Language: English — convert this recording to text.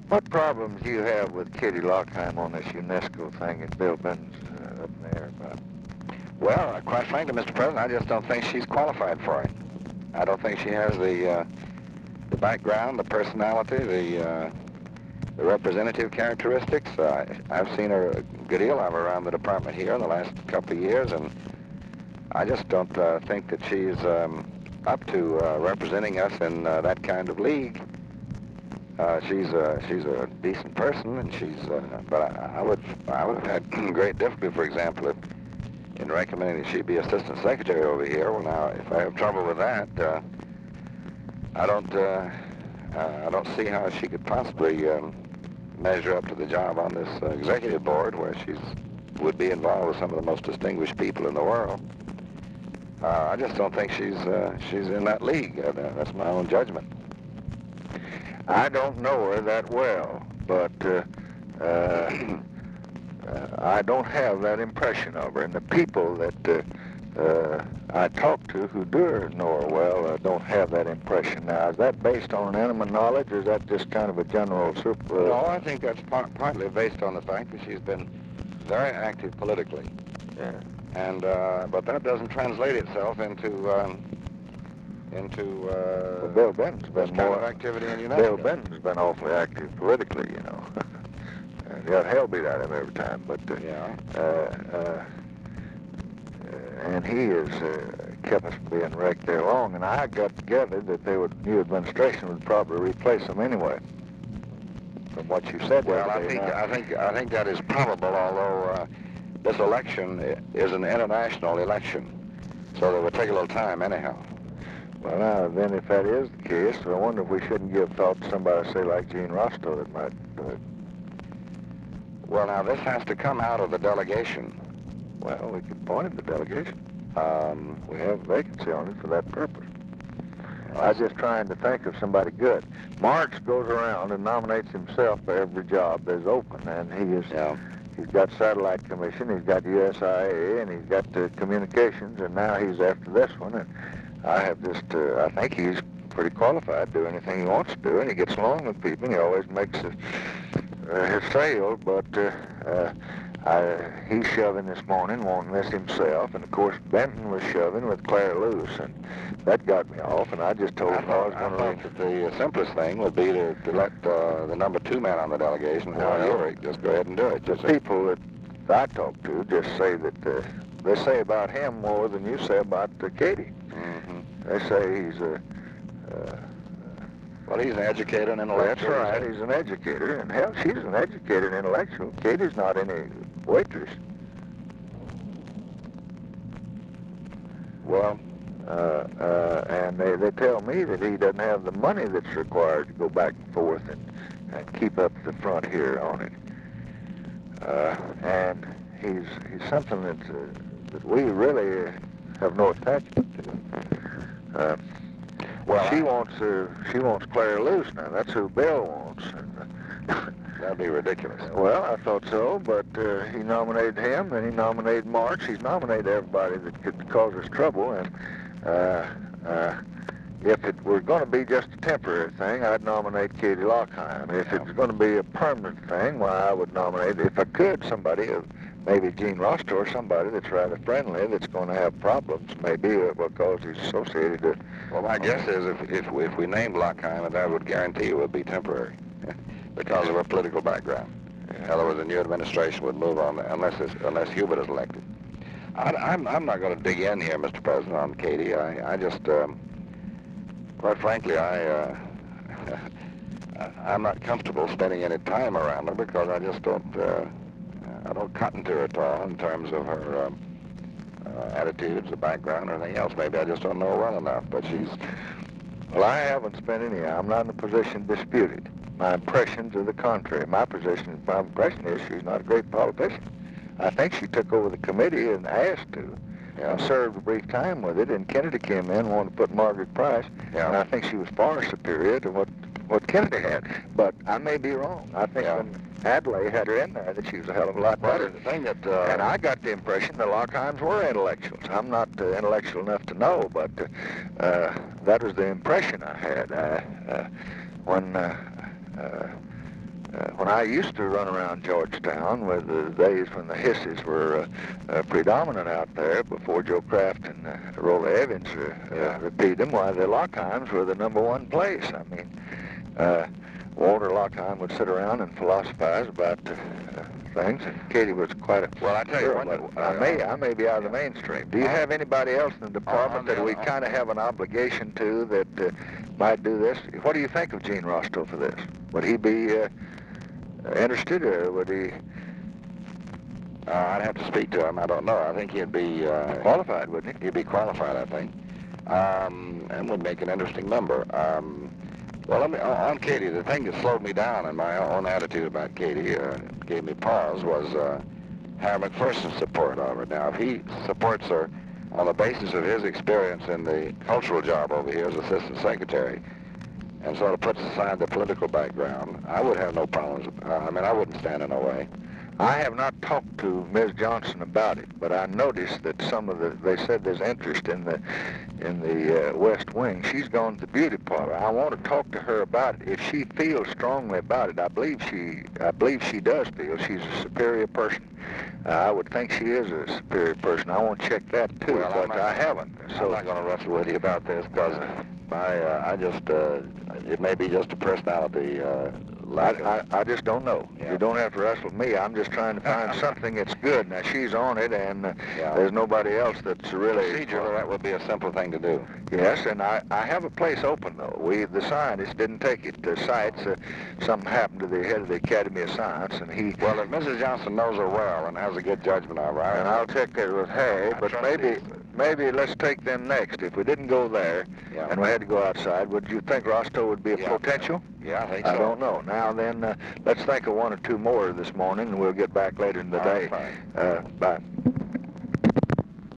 What problems do you have with Katie Lockheim on this UNESCO thing that Bill Benton's up in the air about? Well, quite frankly, Mr. President, I just don't think she's qualified for it. I don't think she has the background, the personality, the representative characteristics. I've seen her a good deal of her around the department here in the last couple of years, and I just don't think that she's up to representing us in that kind of league. She's a decent person, and but I would have had great difficulty, for example, in recommending that she be assistant secretary over here. Well, now, if I have trouble with that, I don't see how she could possibly measure up to the job on this executive board, where would be involved with some of the most distinguished people in the world. I just don't think she's in that league. That's my own judgment. I don't know her that well, but I don't have that impression of her. And the people that I talk to who do know her well don't have that impression. Now, is that based on intimate knowledge, or is that just kind of a general super... No, I think that's partly based on the fact that she's been very active politically. Yeah. And but that doesn't translate itself into well, Bill Benton's been more more activity in the United Bill States. Benton's been awfully active politically, you know. And he got hell beat out of him every time, but and he has kept us from being wrecked there long. And I got together that new administration would probably replace him anyway. From what you said. Well, I think that is probable, although this election is an international election, so it would take a little time anyhow. Well, now, then, if that is the case, I wonder if we shouldn't give thought to somebody, say, like Gene Rostow, that might do it. Well, now, this has to come out of the delegation. Well, we could appoint the delegation. We have a vacancy on it for that purpose. I was just trying to think of somebody good. Marx goes around and nominates himself for every job that's open, and he's got Satellite Commission, he's got USIA, and he's got communications, and now he's after this one. And I think he's pretty qualified to do anything he wants to do, and he gets along with people, and he always makes his sale, but he's shoving this morning, wanting this himself, and of course Benton was shoving with Claire Lewis, and that got me off, and I just told him I was going to... I thought that the simplest thing would be to let the number 2 man on the delegation, Howard Ulrich, just go ahead and do it. The people that I talk to just say that they say about him more than you say about Katie. Mm-hmm. They say he's well, he's an educator and intellectual. That's right, he's an educator, and hell, she's an educated intellectual. Katie's not any waitress. Well, and they tell me that he doesn't have the money that's required to go back and forth and keep up the front here on it. And he's something that we really have no attachment to. Well, she wants Claire Lewis now. That's who Bill wants. That'd be ridiculous. Well, I thought so, but he nominated him, and he nominated Marx. He's nominated everybody that could cause us trouble, and if it were going to be just a temporary thing, I'd nominate Katie Lockheim. If it's going to be a permanent thing, why, I would nominate, if I could, somebody, maybe Gene Rostow or somebody that's rather friendly, that's going to have problems, maybe, because he's associated with... Well, my guess is if we named Lockheim, that would guarantee it would be temporary because of her political background. In other words, the new administration would move on unless Hubert is elected. I'm not going to dig in here, Mr. President, on Katie. I just, quite frankly, I'm not comfortable spending any time around her because I just don't cotton to her at all in terms of her attitudes, the background, or anything else. Maybe I just don't know her well enough, but she's... Well, I haven't spent any. I'm not in a position to dispute it. My impressions are the contrary. My impression is she's not a great politician. I think she took over the committee and asked to. I served a brief time with it, and Kennedy came in and wanted to put Margaret Price, and I think she was far superior to what Kennedy had. But I may be wrong. I think when Adlai had her in there, that she was a hell of a lot better. The thing that, and I got the impression the Lockheims were intellectuals. I'm not intellectual enough to know, but that was the impression I had. When When I used to run around Georgetown, with the days when the hisses were predominant out there, before Joe Kraft and Rolla Evans repeated them, why, the Lockheims were the #1 place. I mean, Walter Lockheim would sit around and philosophize about things, and Katie was quite a Well, I tell you girl, what, but I may be out of the mainstream. Do you have anybody else in the department that we kind of have an obligation to that might do this? What do you think of Gene Rostow for this? Would he be interested, or would he? I'd have to speak to him. I don't know. I think he'd be qualified, wouldn't he? He'd be qualified, I think, and would make an interesting member. Well, on Katie, the thing that slowed me down in my own attitude about Katie, gave me pause, was Harry McPherson's support of her. Now, if he supports her on the basis of his experience in the cultural job over here as assistant secretary, and sort of puts aside the political background, I would have no problems. I mean, I wouldn't stand in her way. I have not talked to Ms. Johnson about it, but I noticed that they said there's interest in the West Wing. She's gone to the beauty parlor. I want to talk to her about it. If she feels strongly about it, I believe she does feel she's a superior person. I would think she is a superior person. I want to check that too, but I haven't. So I'm not going to wrestle with you about this, because it may be just a personality. I just don't know. Yeah. You don't have to wrestle with me. I'm just trying to find something that's good. Now, she's on it, and there's nobody else that's really... Procedurally, that would be a simple thing to do. Yes, and I have a place open, though. The scientist didn't take it to sites. Something happened to the head of the Academy of Science, and he... Well, if Mrs. Johnson knows her well and has a good judgment of her... And I'll check that with Harry, but maybe let's take them next. If we didn't go there and we had to go outside, would you think Rostow would be a potential? Yeah, I think so. I don't know. Now then, let's think of one or two more this morning, and we'll get back later in the day. Fine. Bye.